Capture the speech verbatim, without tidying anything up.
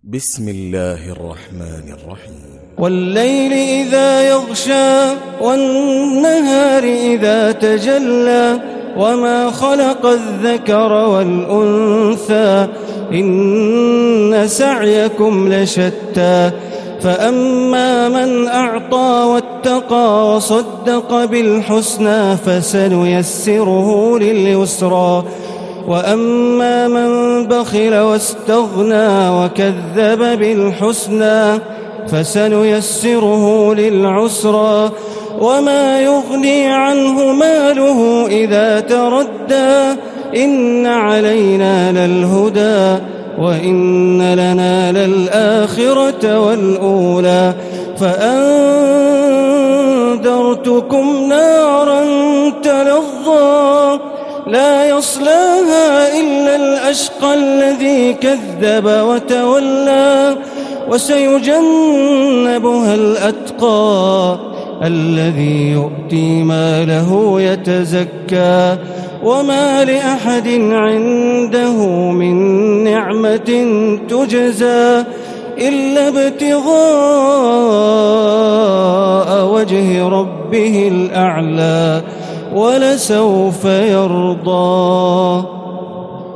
بسم الله الرحمن الرحيم والليل إذا يغشى والنهار إذا تجلى وما خلق الذكر والأنثى إن سعيكم لشتى فأما من أعطى واتقى وصدق بالحسنى فسنيسره لليسرى وأما من بخل واستغنى وكذب بالحسنى فسنيسره للعسرى وما يغني عنه ماله إذا تردى إن علينا للهدى وإن لنا للآخرة والأولى فأنذرتكم نارا تلظى لا يصلاها إلا الأشقى الذي كذب وتولى وسيجنبها الأتقى الذي يؤتي ماله يتزكى وما لأحد عنده من نعمة تجزى إلا ابتغاء وجه ربه الأعلى ولسوف يرضى.